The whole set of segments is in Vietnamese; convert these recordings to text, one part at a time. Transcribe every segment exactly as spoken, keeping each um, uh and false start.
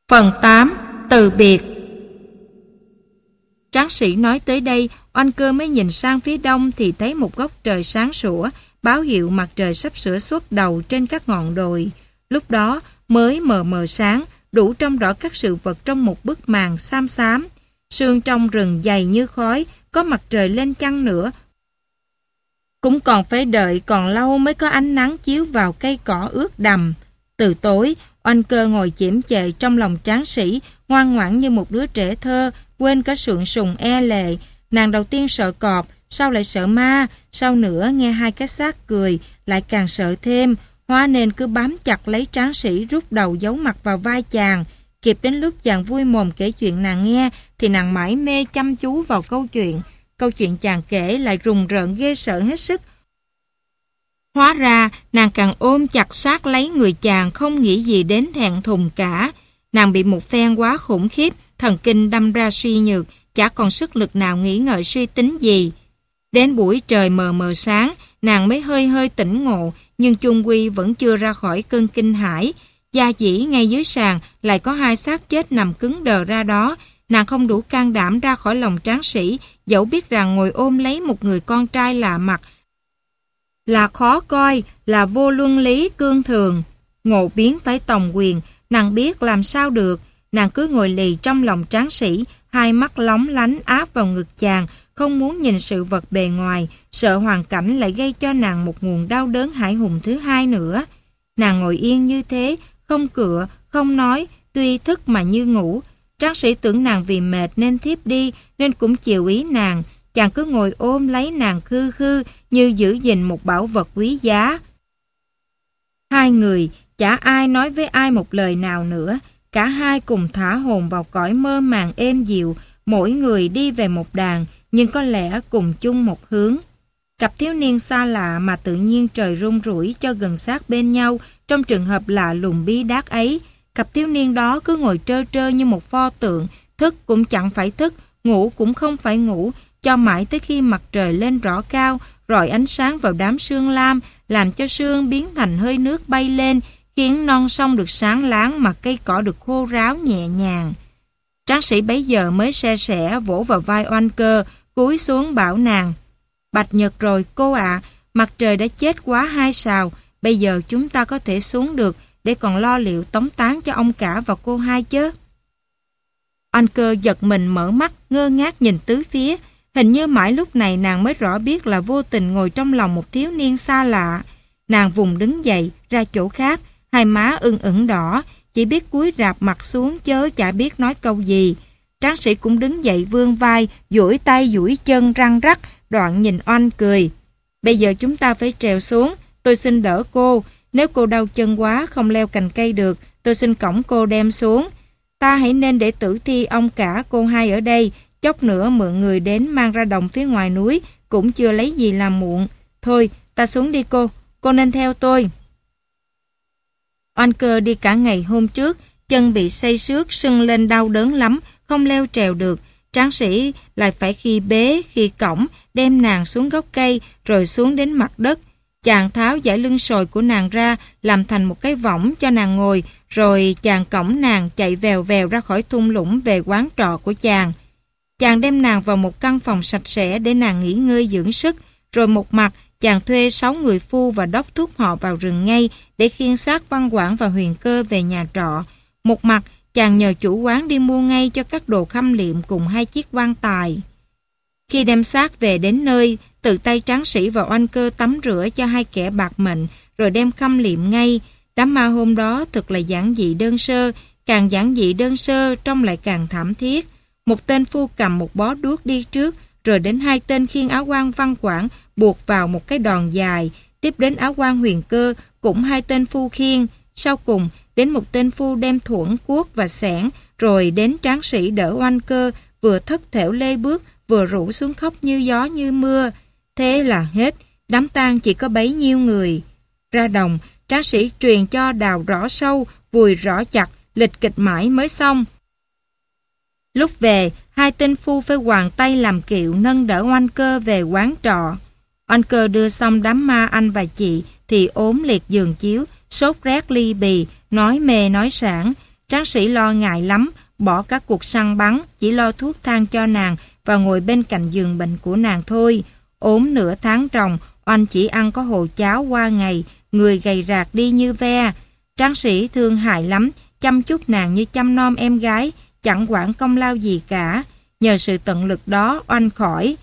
Phần tám. Từ biệt. Tráng sĩ nói tới đây, Oanh Cơ mới nhìn sang phía đông thì thấy một góc trời sáng sủa, báo hiệu mặt trời sắp sửa xuất đầu trên các ngọn đồi. Lúc đó mới mờ mờ sáng, đủ trông rõ các sự vật trong một bức màn xám xám. Sương trong rừng dày như khói, có mặt trời lên chăng nữa cũng còn phải đợi còn lâu mới có ánh nắng chiếu vào cây cỏ ướt đầm. Từ tối, Oanh Cơ ngồi chiếm chệ trong lòng tráng sĩ, ngoan ngoãn như một đứa trẻ thơ, quên cả sượng sùng e lệ. Nàng đầu tiên sợ cọp, sau lại sợ ma, sau nữa nghe hai cái xác cười, lại càng sợ thêm, hóa nên cứ bám chặt lấy tráng sĩ, rút đầu giấu mặt vào vai chàng. Kịp đến lúc chàng vui mồm kể chuyện nàng nghe, thì nàng mải mê chăm chú vào câu chuyện. Câu chuyện chàng kể lại rùng rợn ghê sợ hết sức. Hóa ra, nàng càng ôm chặt sát lấy người chàng, không nghĩ gì đến thẹn thùng cả. Nàng bị một phen quá khủng khiếp, thần kinh đâm ra suy nhược, chả còn sức lực nào nghĩ ngợi suy tính gì. Đến buổi trời mờ mờ sáng, nàng mới hơi hơi tỉnh ngộ, nhưng chung quy vẫn chưa ra khỏi cơn kinh hãi. Gia dĩ ngay dưới sàn lại có hai xác chết nằm cứng đờ ra đó. Nàng không đủ can đảm ra khỏi lòng tráng sĩ, dẫu biết rằng ngồi ôm lấy một người con trai lạ mặt là khó coi, là vô luân lý cương thường. Ngộ biến phải tòng quyền, nàng biết làm sao được. Nàng cứ ngồi lì trong lòng tráng sĩ, hai mắt lóng lánh áp vào ngực chàng, không muốn nhìn sự vật bề ngoài, sợ hoàn cảnh lại gây cho nàng một nguồn đau đớn hãi hùng thứ hai nữa. Nàng ngồi yên như thế, không cựa, không nói, tuy thức mà như ngủ. Tráng sĩ tưởng nàng vì mệt nên thiếp đi, nên cũng chiều ý nàng. Chàng cứ ngồi ôm lấy nàng khư khư như giữ gìn một bảo vật quý giá. Hai người, chả ai nói với ai một lời nào nữa. Cả hai cùng thả hồn vào cõi mơ màng êm dịu, mỗi người đi về một đàn, nhưng có lẽ cùng chung một hướng. Cặp thiếu niên xa lạ mà tự nhiên trời rung rủi cho gần sát bên nhau trong trường hợp lạ lùng bí đát ấy. Cặp thiếu niên đó cứ ngồi trơ trơ như một pho tượng, thức cũng chẳng phải thức, ngủ cũng không phải ngủ, cho mãi tới khi mặt trời lên rõ cao, rọi ánh sáng vào đám sương lam, làm cho sương biến thành hơi nước bay lên, khiến non sông được sáng láng mà cây cỏ được khô ráo nhẹ nhàng. Tráng sĩ bấy giờ mới se sẻ vỗ vào vai Oanh Cơ, cúi xuống bảo nàng: Bạch nhật rồi cô ạ, mặt trời đã chết quá hai sào, bây giờ chúng ta có thể xuống được để còn lo liệu tống táng cho ông cả và cô hai chứ. Oanh Cơ giật mình mở mắt, ngơ ngác nhìn tứ phía. Hình như mãi lúc này nàng mới rõ biết là vô tình ngồi trong lòng một thiếu niên xa lạ. Nàng vùng đứng dậy, ra chỗ khác, hai má ưng ửng đỏ, chỉ biết cúi rạp mặt xuống chớ chả biết nói câu gì. Tráng sĩ cũng đứng dậy vươn vai, duỗi tay duỗi chân răng rắc, đoạn nhìn Oanh cười. Bây giờ chúng ta phải trèo xuống, tôi xin đỡ cô. Nếu cô đau chân quá không leo cành cây được, tôi xin cõng cô đem xuống. Ta hãy nên để tử thi ông cả cô hai ở đây, chốc nữa mượn người đến mang ra đồng phía ngoài núi, cũng chưa lấy gì làm muộn. Thôi, ta xuống đi cô, cô nên theo tôi. Oanh Cơ đi cả ngày hôm trước, chân bị say xước, sưng lên đau đớn lắm, không leo trèo được. Tráng sĩ lại phải khi bế, khi cõng, đem nàng xuống gốc cây, rồi xuống đến mặt đất. Chàng tháo dải lưng sồi của nàng ra, làm thành một cái võng cho nàng ngồi, rồi chàng cõng nàng chạy vèo vèo ra khỏi thung lũng về quán trọ của chàng. Chàng đem nàng vào một căn phòng sạch sẽ để nàng nghỉ ngơi dưỡng sức, rồi một mặt chàng thuê sáu người phu và đốc thúc họ vào rừng ngay để khiêng xác Văn Quảng và Huyền Cơ về nhà trọ. Một mặt chàng nhờ chủ quán đi mua ngay cho các đồ khâm liệm cùng hai chiếc quan tài. Khi đem xác về đến nơi, tự tay tráng sĩ và Oanh Cơ tắm rửa cho hai kẻ bạc mệnh, rồi đem khâm liệm ngay. Đám ma hôm đó thật là giản dị đơn sơ, càng giản dị đơn sơ trông lại càng thảm thiết. Một tên phu cầm một bó đuốc đi trước, rồi đến hai tên khiêng áo quan Văn Quảng buộc vào một cái đòn dài, tiếp đến áo quan Huyền Cơ cũng hai tên phu khiêng, sau cùng đến một tên phu đem thuẫn cuốc và xẻng, rồi đến tráng sĩ đỡ Oanh Cơ vừa thất thểu lê bước vừa rủ xuống khóc như gió như mưa. Thế là hết, đám tang chỉ có bấy nhiêu người. Ra đồng, tráng sĩ truyền cho đào rõ sâu, vùi rõ chặt, lịch kịch mãi mới xong. Lúc về, hai tên phu phải hoàng tay làm kiệu nâng đỡ Oanh Cơ về quán trọ. Oanh Cơ đưa xong đám ma anh và chị thì ốm liệt giường chiếu, sốt rét ly bì, nói mê nói sảng. Tráng sĩ lo ngại lắm, bỏ các cuộc săn bắn, chỉ lo thuốc thang cho nàng và ngồi bên cạnh giường bệnh của nàng thôi. Ốm nửa tháng trồng, oanh chỉ ăn có hồ cháo qua ngày, người gầy rạc đi như ve. Tráng sĩ thương hại lắm, chăm chút nàng như chăm nom em gái, chẳng quản công lao gì cả. Nhờ sự tận lực đó, oanh khỏi.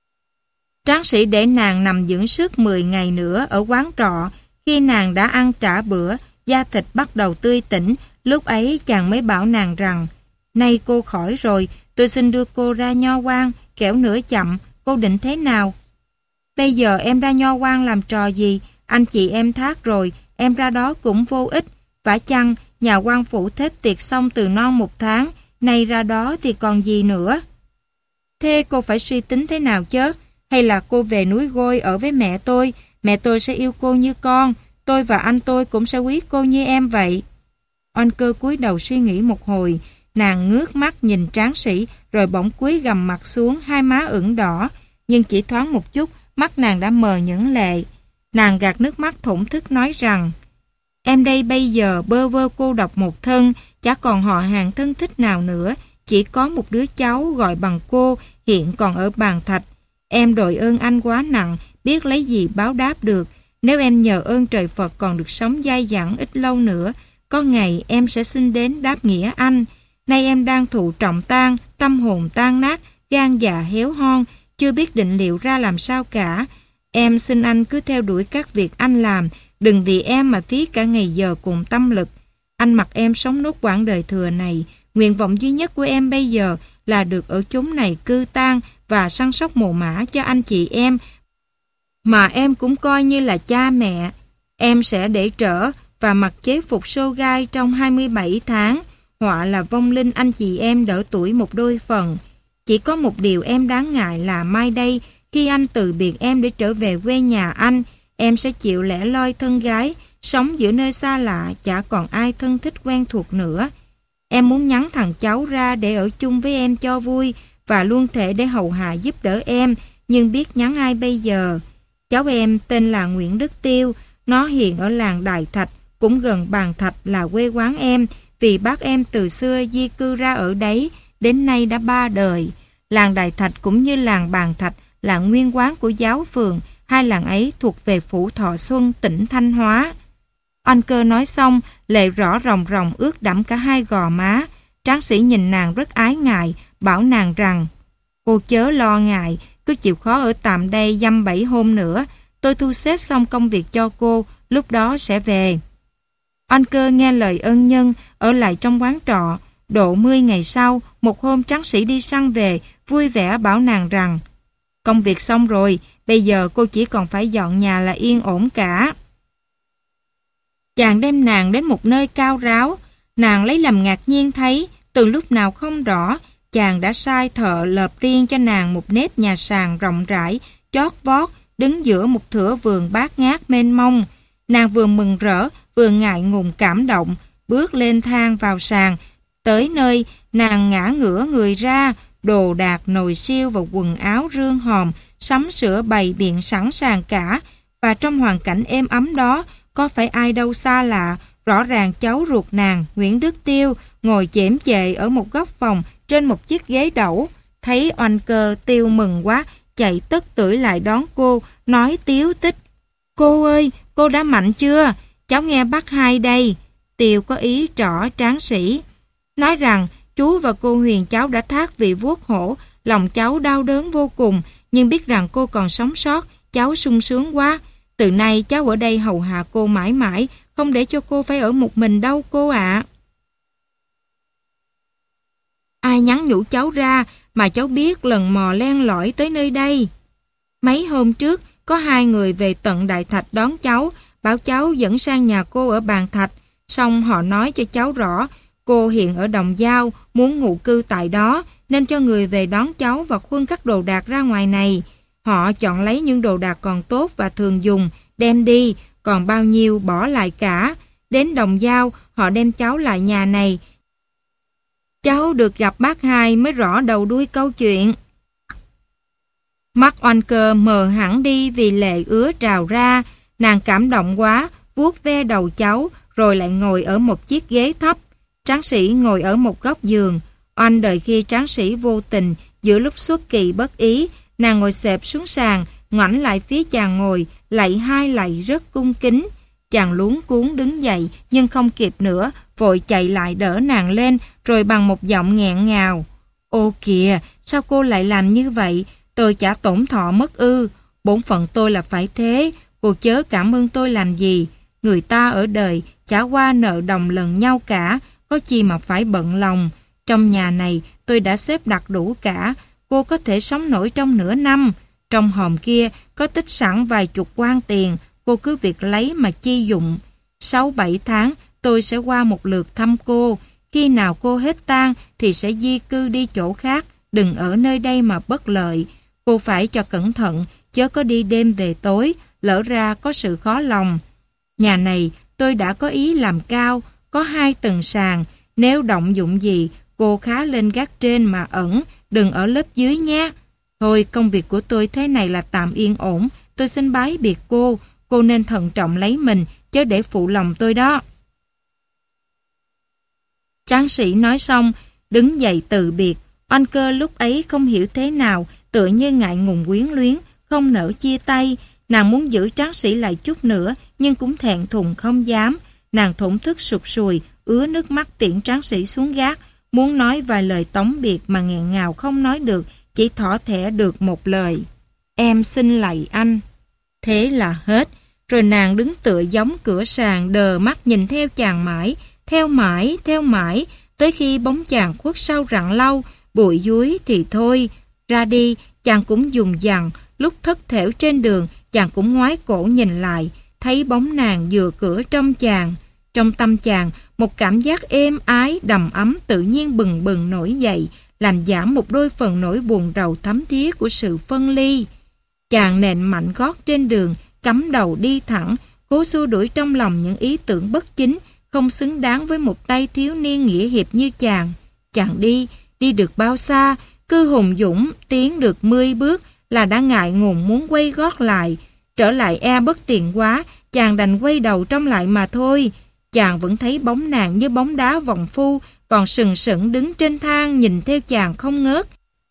Tráng sĩ để nàng nằm dưỡng sức mười ngày nữa ở quán trọ. Khi nàng đã ăn trả bữa, da thịt bắt đầu tươi tỉnh, lúc ấy chàng mới bảo nàng rằng: "Nay cô khỏi rồi, tôi xin đưa cô ra nho quan, kẻo nữa chậm, cô định thế nào?" "Bây giờ em ra nho quan làm trò gì? Anh chị em thác rồi, em ra đó cũng vô ích. Vả chăng, nhà quan phủ thết tiệc xong từ non một tháng, nay ra đó thì còn gì nữa." "Thế cô phải suy tính thế nào chứ? Hay là cô về núi Gôi ở với mẹ tôi, mẹ tôi sẽ yêu cô như con, tôi và anh tôi cũng sẽ quý cô như em vậy." Oanh Cơ cúi đầu suy nghĩ một hồi, nàng ngước mắt nhìn tráng sĩ rồi bỗng cúi gằm mặt xuống, hai má ửng đỏ, nhưng chỉ thoáng một chút, mắt nàng đã mờ những lệ. Nàng gạt nước mắt thổn thức nói rằng: "Em đây bây giờ bơ vơ cô độc một thân, chả còn họ hàng thân thích nào nữa, chỉ có một đứa cháu gọi bằng cô hiện còn ở Bàn Thạch. Em đòi ơn anh quá nặng, biết lấy gì báo đáp được. Nếu em nhờ ơn trời Phật còn được sống dai dẳng ít lâu nữa, có ngày em sẽ xin đến đáp nghĩa anh. Nay em đang thụ trọng tang, tâm hồn tan nát, gan dạ héo hon, chưa biết định liệu ra làm sao cả. Em xin anh cứ theo đuổi các việc anh làm, đừng vì em mà phí cả ngày giờ cùng tâm lực. Anh mặc em sống nốt quãng đời thừa này, nguyện vọng duy nhất của em bây giờ là được ở chốn này cư tang và săn sóc mồ mả cho anh chị em, mà em cũng coi như là cha mẹ. Em sẽ để trở và mặc chế phục sô gai trong hai mươi bảy tháng, họa là vong linh anh chị em đỡ tuổi một đôi phần. Chỉ có một điều em đáng ngại là mai đây, khi anh từ biệt em để trở về quê nhà anh, em sẽ chịu lẻ loi thân gái, sống giữa nơi xa lạ, chả còn ai thân thích quen thuộc nữa. Em muốn nhắn thằng cháu ra để ở chung với em cho vui và luôn thể để hầu hạ giúp đỡ em, nhưng biết nhắn ai bây giờ. Cháu em tên là Nguyễn Đức Tiêu, nó hiện ở làng Đại Thạch, cũng gần Bàn Thạch là quê quán em, vì bác em từ xưa di cư ra ở đấy, đến nay đã ba đời. Làng Đại Thạch cũng như làng Bàn Thạch là nguyên quán của giáo phường, hai làng ấy thuộc về phủ Thọ Xuân, tỉnh Thanh Hóa." Oanh Cơ nói xong, lệ rõ ròng ròng ướt đẫm cả hai gò má. Tráng sĩ nhìn nàng rất ái ngại, bảo nàng rằng: "Cô chớ lo ngại, cứ chịu khó ở tạm đây dăm bảy hôm nữa, tôi thu xếp xong công việc cho cô, lúc đó sẽ về." Oanh Cơ nghe lời ân nhân, ở lại trong quán trọ. Độ mươi ngày sau, một hôm tráng sĩ đi săn về, vui vẻ bảo nàng rằng: "Công việc xong rồi, bây giờ cô chỉ còn phải dọn nhà là yên ổn cả." Chàng đem nàng đến một nơi cao ráo. Nàng lấy làm ngạc nhiên thấy, từ lúc nào không rõ, chàng đã sai thợ lợp riêng cho nàng một nếp nhà sàn rộng rãi, chót vót, đứng giữa một thửa vườn bát ngát mênh mông. Nàng vừa mừng rỡ, vừa ngại ngùng cảm động, bước lên thang vào sàn. Tới nơi, nàng ngã ngửa người ra, đồ đạc nồi siêu và quần áo rương hòm, sắm sửa bày biện sẵn sàng cả. Và trong hoàn cảnh êm ấm đó, có phải ai đâu xa lạ, rõ ràng cháu ruột nàng, Nguyễn Đức Tiêu, ngồi chễm chệ ở một góc phòng trên một chiếc ghế đẩu. Thấy Oanh Cơ, Tiêu mừng quá, chạy tất tưởi lại đón cô, nói tíu tích: "Cô ơi, cô đã mạnh chưa? Cháu nghe bác hai đây." Tiêu có ý trỏ tráng sĩ, nói rằng chú và cô Huyền cháu đã thác vị vuốt hổ, lòng cháu đau đớn vô cùng, nhưng biết rằng cô còn sống sót, cháu sung sướng quá. Từ nay cháu ở đây hầu hạ cô mãi mãi, không để cho cô phải ở một mình đâu cô ạ. Ai nhắn nhủ cháu ra mà cháu biết lần mò len lỏi tới nơi đây? Mấy hôm trước, có hai người về tận Đại Thạch đón cháu, bảo cháu dẫn sang nhà cô ở Bàn Thạch. Xong họ nói cho cháu rõ, cô hiện ở Đồng Dao, muốn ngụ cư tại đó, nên cho người về đón cháu và khuân các đồ đạc ra ngoài này. Họ chọn lấy những đồ đạc còn tốt và thường dùng, đem đi, còn bao nhiêu bỏ lại cả. Đến Đồng Dao, họ đem cháu lại nhà này. Cháu được gặp bác hai mới rõ đầu đuôi câu chuyện. Mắt Oanh Cơ mờ hẳn đi vì lệ ứa trào ra. Nàng cảm động quá, vuốt ve đầu cháu, rồi lại ngồi ở một chiếc ghế thấp. Tráng sĩ ngồi ở một góc giường. Oanh đợi khi tráng sĩ vô tình, giữa lúc xuất kỳ bất ý, nàng ngồi xẹp xuống sàn, ngoảnh lại phía chàng ngồi, lạy hai lạy rất cung kính. Chàng luống cuống đứng dậy, nhưng không kịp nữa, vội chạy lại đỡ nàng lên, rồi bằng một giọng nghẹn ngào: Ô kìa, sao cô lại làm như vậy? Tôi chả tổn thọ mất ư? Bổn phận tôi là phải thế, cô chớ cảm ơn tôi làm gì. Người ta ở đời chả qua nợ đồng lần nhau cả, có chi mà phải bận lòng. Trong nhà này tôi đã xếp đặt đủ cả, cô có thể sống nổi trong nửa năm. Trong hòm kia có tích sẵn vài chục quan tiền, cô cứ việc lấy mà chi dụng. Sáu bảy tháng tôi sẽ qua một lượt thăm cô. Khi nào cô hết tang thì sẽ di cư đi chỗ khác, đừng ở nơi đây mà bất lợi. Cô phải cho cẩn thận, chớ có đi đêm về tối, lỡ ra có sự khó lòng. Nhà này tôi đã có ý làm cao, có hai tầng sàn. Nếu động dụng gì, cô khá lên gác trên mà ẩn, đừng ở lớp dưới nhé. Thôi, công việc của tôi thế này là tạm yên ổn, tôi xin bái biệt cô. Cô nên thận trọng lấy mình, chớ để phụ lòng tôi đó. Tráng sĩ nói xong, đứng dậy từ biệt. Oanh Cơ lúc ấy không hiểu thế nào, tựa như ngại ngùng quyến luyến, không nỡ chia tay. Nàng muốn giữ tráng sĩ lại chút nữa, nhưng cũng thẹn thùng không dám. Nàng thổn thức sụt sùi, ứa nước mắt tiễn tráng sĩ xuống gác, muốn nói vài lời tống biệt mà nghẹn ngào không nói được, chỉ thỏ thẻ được một lời: Em xin lạy anh. Thế là hết. Rồi nàng đứng tựa giống cửa sàn, đờ mắt nhìn theo chàng mãi, theo mãi, theo mãi, tới khi bóng chàng khuất sau rặng lau, bụi dúi thì thôi. Ra đi, chàng cũng dùng dằng, lúc thất thểu trên đường, chàng cũng ngoái cổ nhìn lại, thấy bóng nàng vừa cửa trong chàng. Trong tâm chàng, một cảm giác êm ái, đầm ấm tự nhiên bừng bừng nổi dậy, làm giảm một đôi phần nỗi buồn rầu thấm thía của sự phân ly. Chàng nện mạnh gót trên đường, cắm đầu đi thẳng, cố xua đuổi trong lòng những ý tưởng bất chính, không xứng đáng với một tay thiếu niên nghĩa hiệp như chàng. Chàng đi, đi được bao xa, cứ hùng dũng, tiến được mươi bước là đã ngại ngùng muốn quay gót lại. Trở lại e bất tiện quá, chàng đành quay đầu trong lại mà thôi. Chàng vẫn thấy bóng nàng như bóng đá vọng phu, còn sừng sững đứng trên thang nhìn theo chàng không ngớt.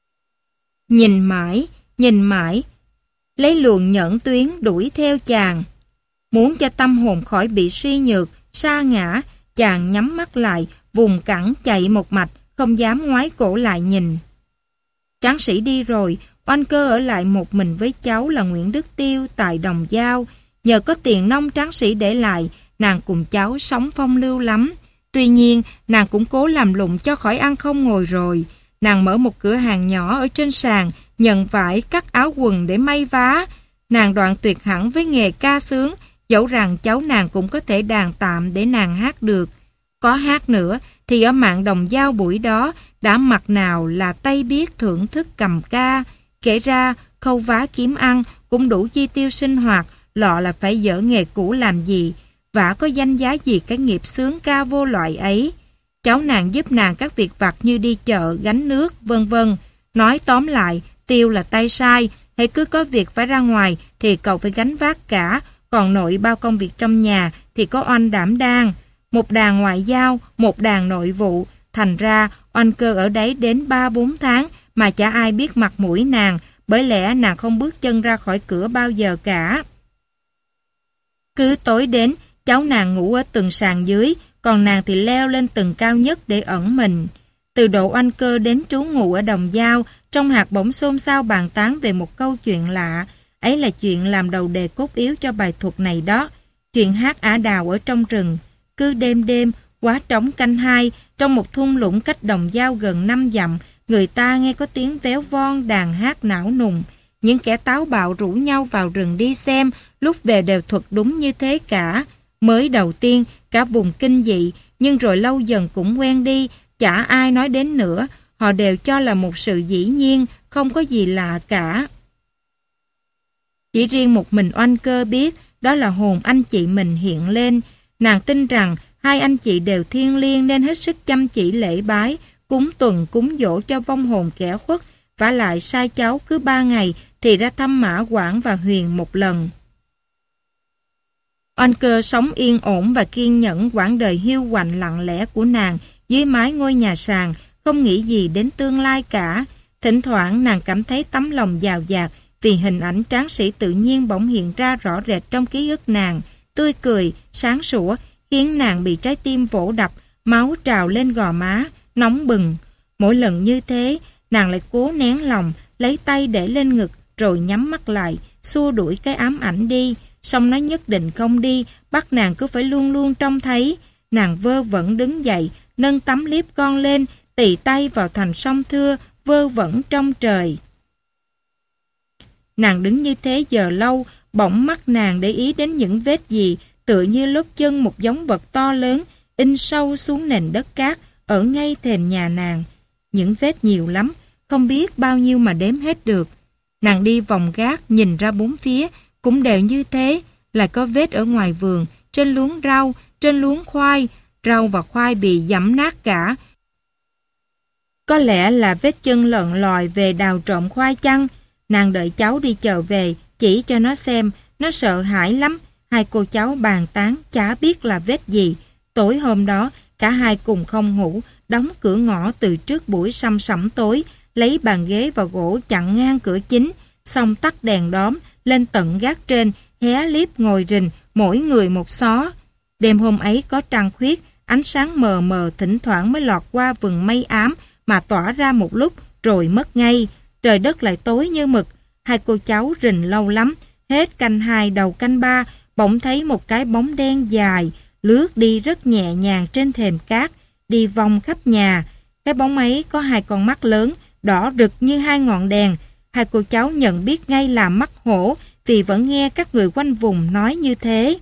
Nhìn mãi, nhìn mãi, lấy luồng nhẫn tuyến đuổi theo chàng. Muốn cho tâm hồn khỏi bị suy nhược, sa ngã, chàng nhắm mắt lại, vùng cẳng chạy một mạch, không dám ngoái cổ lại nhìn. Tráng sĩ đi rồi, Oanh Cơ ở lại một mình với cháu là Nguyễn Đức Tiêu tại Đồng Dao. Nhờ có tiền nông tráng sĩ để lại, nàng cùng cháu sống phong lưu lắm. Tuy nhiên, nàng cũng cố làm lụng cho khỏi ăn không ngồi rồi. Nàng mở một cửa hàng nhỏ ở trên sàn, nhận vải, cắt áo quần để may vá. Nàng đoạn tuyệt hẳn với nghề ca sướng, dẫu rằng cháu nàng cũng có thể đàn tạm để nàng hát được. Có hát nữa, thì ở mạng Đồng Dao buổi đó, đã mặt nào là tay biết thưởng thức cầm ca. Kể ra, khâu vá kiếm ăn cũng đủ chi tiêu sinh hoạt, lọ là phải dở nghề cũ làm gì, vả có danh giá gì cái nghiệp sướng ca vô loại ấy. Cháu nàng giúp nàng các việc vặt như đi chợ, gánh nước, vân vân. Nói tóm lại, Tiêu là tay sai, hãy cứ có việc phải ra ngoài thì cậu phải gánh vác cả, còn nội bao công việc trong nhà thì có Oanh đảm đang. Một đàn ngoại giao, một đàn nội vụ, thành ra Oanh Cơ ở đấy đến ba bốn tháng mà chả ai biết mặt mũi nàng, bởi lẽ nàng không bước chân ra khỏi cửa bao giờ cả. Cứ tối đến, cháu nàng ngủ ở tầng sàn dưới, còn nàng thì leo lên tầng cao nhất để ẩn mình. Từ độ Oanh Cơ đến trú ngụ ở Đồng Dao, trong hạt bỗng xôn xao bàn tán về một câu chuyện lạ. Ấy là chuyện làm đầu đề cốt yếu cho bài thuật này đó. Chuyện hát ả đào ở trong rừng. Cứ đêm đêm, quá trống canh hai, trong một thung lũng cách Đồng Dao gần năm dặm, người ta nghe có tiếng véo von đàn hát não nùng. Những kẻ táo bạo rủ nhau vào rừng đi xem, lúc về đều thuật đúng như thế cả. Mới đầu tiên, cả vùng kinh dị, nhưng rồi lâu dần cũng quen đi, chả ai nói đến nữa. Họ đều cho là một sự dĩ nhiên, không có gì lạ cả. Chỉ riêng một mình Oanh Cơ biết, đó là hồn anh chị mình hiện lên. Nàng tin rằng hai anh chị đều thiêng liêng nên hết sức chăm chỉ lễ bái, cúng tuần cúng dỗ cho vong hồn kẻ khuất, vả lại sai cháu cứ ba ngày thì ra thăm Mã Quảng và Huyền một lần. Oanh Cơ sống yên ổn và kiên nhẫn quãng đời hiu quạnh lặng lẽ của nàng dưới mái ngôi nhà sàn, không nghĩ gì đến tương lai cả. Thỉnh thoảng nàng cảm thấy tấm lòng dào dạt vì hình ảnh tráng sĩ tự nhiên bỗng hiện ra rõ rệt trong ký ức nàng, tươi cười, sáng sủa, khiến nàng bị trái tim vỗ đập, máu trào lên gò má, nóng bừng. Mỗi lần như thế, nàng lại cố nén lòng, lấy tay để lên ngực, rồi nhắm mắt lại, xua đuổi cái ám ảnh đi. Song nó nhất định không đi, bắt nàng cứ phải luôn luôn trông thấy. Nàng vơ vẩn đứng dậy, nâng tấm liếp con lên, tì tay vào thành song thưa, vơ vẩn trong trời. Nàng đứng như thế giờ lâu, bỗng mắt nàng để ý đến những vết gì, tựa như lốp chân một giống vật to lớn, in sâu xuống nền đất cát, ở ngay thềm nhà nàng. Những vết nhiều lắm, không biết bao nhiêu mà đếm hết được. Nàng đi vòng gác, nhìn ra bốn phía, cũng đều như thế, lại có vết ở ngoài vườn, trên luống rau, trên luống khoai, rau và khoai bị giẫm nát cả. Có lẽ là vết chân lợn lòi về đào trộm khoai chăng? Nàng đợi cháu đi chợ về, chỉ cho nó xem, nó sợ hãi lắm. Hai cô cháu bàn tán, chả biết là vết gì. Tối hôm đó, cả hai cùng không ngủ, đóng cửa ngõ từ trước buổi săm sẩm tối, lấy bàn ghế và gỗ chặn ngang cửa chính, xong tắt đèn đóm, lên tận gác trên, hé liếp ngồi rình, mỗi người một xó. Đêm hôm ấy có trăng khuyết, ánh sáng mờ mờ thỉnh thoảng mới lọt qua vầng mây ám mà tỏa ra một lúc rồi mất ngay. Trời đất lại tối như mực. Hai cô cháu rình lâu lắm, hết canh hai đầu canh ba, bỗng thấy một cái bóng đen dài lướt đi rất nhẹ nhàng trên thềm cát, đi vòng khắp nhà. Cái bóng ấy có hai con mắt lớn, đỏ rực như hai ngọn đèn. Hai cô cháu nhận biết ngay là mắt hổ, vì vẫn nghe các người quanh vùng nói như thế.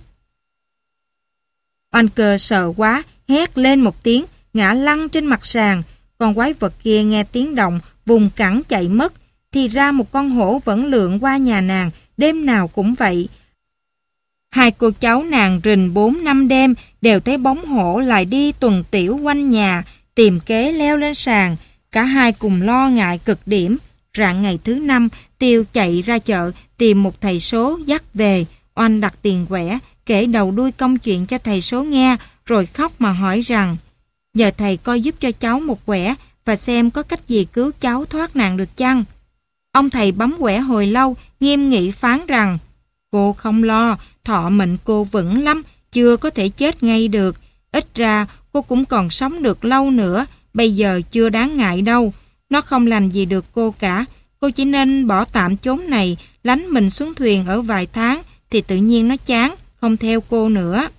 Oanh Cơ sợ quá, hét lên một tiếng, ngã lăn trên mặt sàn. Con quái vật kia nghe tiếng động, vùng cẳng chạy mất. Thì ra một con hổ vẫn lượn qua nhà nàng, đêm nào cũng vậy. Hai cô cháu nàng rình bốn năm đêm, đều thấy bóng hổ lại đi tuần tiểu quanh nhà, tìm kế leo lên sàn. Cả hai cùng lo ngại cực điểm. Rạng ngày thứ năm, Tiêu chạy ra chợ, tìm một thầy số dắt về. Oanh đặt tiền quẻ, kể đầu đuôi công chuyện cho thầy số nghe, rồi khóc mà hỏi rằng, nhờ thầy coi giúp cho cháu một quẻ, và xem có cách gì cứu cháu thoát nạn được chăng. Ông thầy bấm quẻ hồi lâu, nghiêm nghị phán rằng, cô không lo, thọ mệnh cô vững lắm, chưa có thể chết ngay được. Ít ra cô cũng còn sống được lâu nữa, bây giờ chưa đáng ngại đâu. Nó không làm gì được cô cả, cô chỉ nên bỏ tạm chốn này, lánh mình xuống thuyền ở vài tháng, thì tự nhiên nó chán, không theo cô nữa.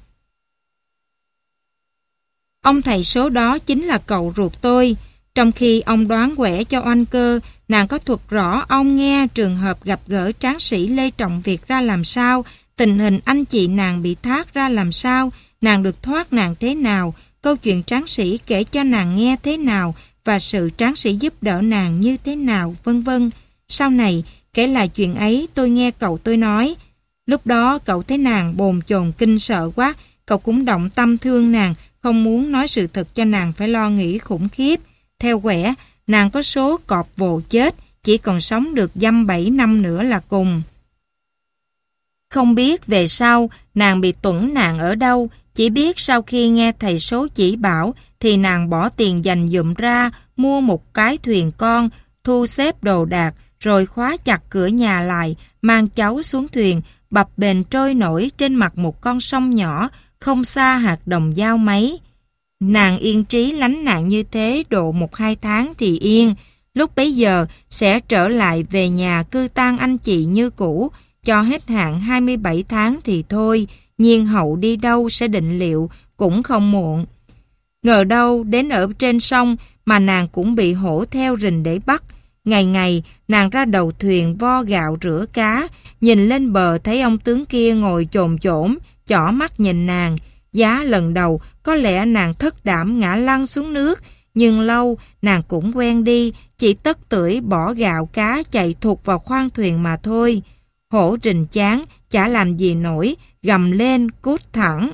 Ông thầy số đó chính là cậu ruột tôi. Trong khi ông đoán quẻ cho Oanh Cơ, nàng có thuật rõ ông nghe trường hợp gặp gỡ tráng sĩ Lê Trọng Việt ra làm sao, tình hình anh chị nàng bị thác ra làm sao, nàng được thoát nạn thế nào, câu chuyện tráng sĩ kể cho nàng nghe thế nào, và sự tráng sĩ giúp đỡ nàng như thế nào, vân vân. Sau này, kể lại chuyện ấy tôi nghe cậu tôi nói. Lúc đó cậu thấy nàng bồn chồn kinh sợ quá, cậu cũng động tâm thương nàng, không muốn nói sự thật cho nàng phải lo nghĩ khủng khiếp. Theo quẻ, nàng có số cọp vồ chết, chỉ còn sống được dăm bảy năm nữa là cùng. Không biết về sau nàng bị tuẫn nạn ở đâu, chỉ biết sau khi nghe thầy số chỉ bảo thì nàng bỏ tiền dành dụm ra, mua một cái thuyền con, thu xếp đồ đạc, rồi khóa chặt cửa nhà lại, mang cháu xuống thuyền, bập bềnh trôi nổi trên mặt một con sông nhỏ, không xa hạt đồng dao mấy. Nàng yên trí lánh nạn như thế độ một hai tháng thì yên, lúc bấy giờ sẽ trở lại về nhà cư tang anh chị như cũ, cho hết hạn hai mươi bảy tháng thì thôi, nhiên hậu đi đâu sẽ định liệu, cũng không muộn. Ngờ đâu đến ở trên sông mà nàng cũng bị hổ theo rình để bắt. Ngày ngày nàng ra đầu thuyền vo gạo rửa cá, nhìn lên bờ thấy ông tướng kia ngồi chồm chổm, chỏ mắt nhìn nàng. Giá lần đầu có lẽ nàng thất đảm ngã lăn xuống nước, nhưng lâu nàng cũng quen đi, chỉ tất tưởi bỏ gạo cá chạy thụt vào khoang thuyền mà thôi. Hổ rình chán, chả làm gì nổi, gầm lên cút thẳng.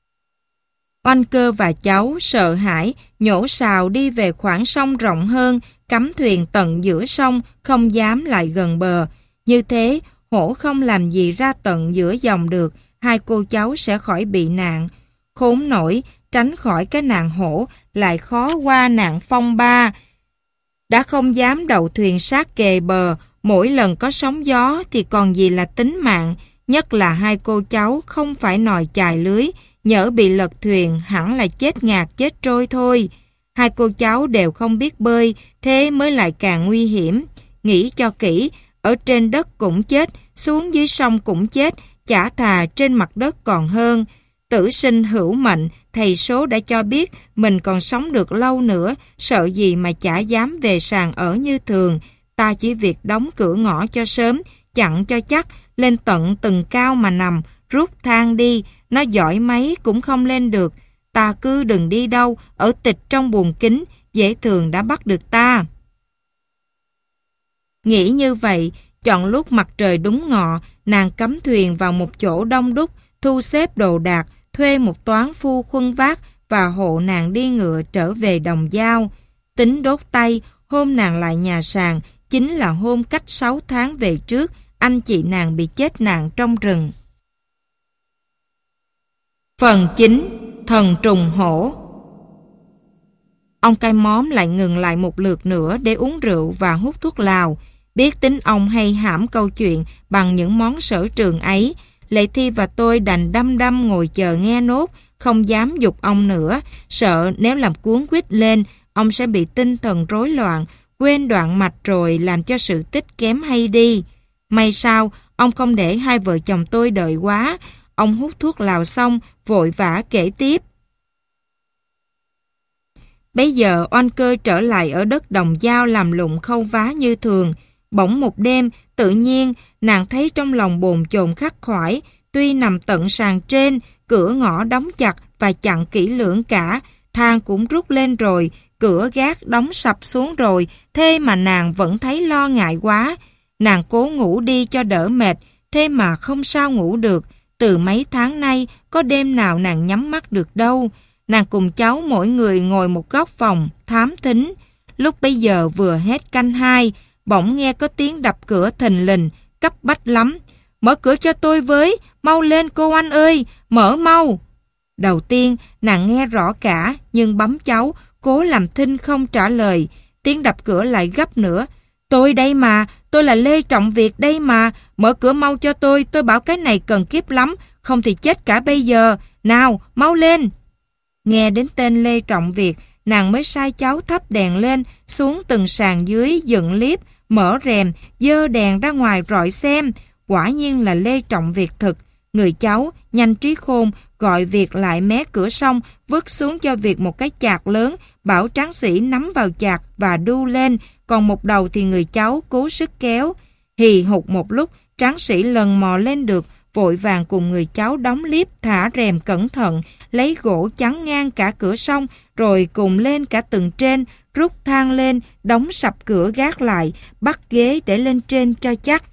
Oanh Cơ và cháu sợ hãi, nhổ sào đi về khoảng sông rộng hơn, cắm thuyền tận giữa sông, không dám lại gần bờ. Như thế, hổ không làm gì ra tận giữa dòng được, hai cô cháu sẽ khỏi bị nạn. Khốn nổi, tránh khỏi cái nạn hổ, lại khó qua nạn phong ba. Đã không dám đậu thuyền sát kề bờ, mỗi lần có sóng gió thì còn gì là tính mạng, nhất là hai cô cháu không phải nòi chài lưới, nhỡ bị lật thuyền hẳn là chết ngạt chết trôi thôi. Hai cô cháu đều không biết bơi, thế mới lại càng nguy hiểm. Nghĩ cho kỹ, ở trên đất cũng chết, xuống dưới sông cũng chết, chả thà trên mặt đất còn hơn. Tử sinh hữu mệnh, thầy số đã cho biết mình còn sống được lâu nữa, sợ gì mà chả dám về sàn ở như thường. Ta chỉ việc đóng cửa ngõ cho sớm, chặn cho chắc, lên tận từng cao mà nằm, rút thang đi, nó giỏi mấy cũng không lên được. Ta cứ đừng đi đâu, ở tịch trong buồng kính, dễ thường đã bắt được ta. Nghĩ như vậy, chọn lúc mặt trời đúng ngọ, nàng cắm thuyền vào một chỗ đông đúc, thu xếp đồ đạc, thuê một toán phu khuân vác và hộ nàng đi ngựa trở về Đồng Dao. Tính đốt tay, hôm nàng lại nhà sàn, chính là hôm cách sáu tháng về trước, anh chị nàng bị chết nạn trong rừng. Phần chín. Thần trùng hổ. Ông cai móm lại ngừng lại một lượt nữa để uống rượu và hút thuốc lào. Biết tính ông hay hãm câu chuyện bằng những món sở trường ấy, Lệ Thi và tôi đành đăm đăm ngồi chờ nghe nốt, không dám giục ông nữa, sợ nếu làm cuốn quýt lên, ông sẽ bị tinh thần rối loạn, quên đoạn mạch rồi làm cho sự tích kém hay đi. May sao, ông không để hai vợ chồng tôi đợi quá. Ông hút thuốc lào xong, vội vã kể tiếp. Bây giờ oan cơ trở lại ở đất Đồng Dao làm lụng khâu vá như thường. Bỗng một đêm, tự nhiên, nàng thấy trong lòng bồn chồn khắc khoải. Tuy nằm tận sàn trên, cửa ngõ đóng chặt và chặn kỹ lưỡng cả. Thang cũng rút lên rồi, cửa gác đóng sập xuống rồi. Thế mà nàng vẫn thấy lo ngại quá. Nàng cố ngủ đi cho đỡ mệt, thế mà không sao ngủ được. Từ mấy tháng nay, có đêm nào nàng nhắm mắt được đâu. Nàng cùng cháu mỗi người ngồi một góc phòng, thám thính. Lúc bây giờ vừa hết canh hai, bỗng nghe có tiếng đập cửa thình lình, cấp bách lắm. Mở cửa cho tôi với, mau lên cô anh ơi, mở mau. Đầu tiên, nàng nghe rõ cả, nhưng bấm cháu, cố làm thinh không trả lời. Tiếng đập cửa lại gấp nữa. Tôi đây mà, tôi là Lê Trọng Việt đây mà, mở cửa mau cho tôi, tôi bảo cái này cần kiếp lắm, không thì chết cả bây giờ. Nào, mau lên. Nghe đến tên Lê Trọng Việt, nàng mới sai cháu thắp đèn lên, xuống từng sàn dưới, dựng liếp, mở rèm, dơ đèn ra ngoài rọi xem. Quả nhiên là Lê Trọng Việt thực. Người cháu, nhanh trí khôn, gọi Việt lại mé cửa xong, vứt xuống cho Việt một cái chạc lớn, bảo tráng sĩ nắm vào chạc và đu lên, còn một đầu thì người cháu cố sức kéo. Hì hục một lúc, tráng sĩ lần mò lên được, vội vàng cùng người cháu đóng liếp, thả rèm cẩn thận, lấy gỗ chắn ngang cả cửa sông, rồi cùng lên cả tầng trên, rút thang lên, đóng sập cửa gác lại, bắt ghế để lên trên cho chắc.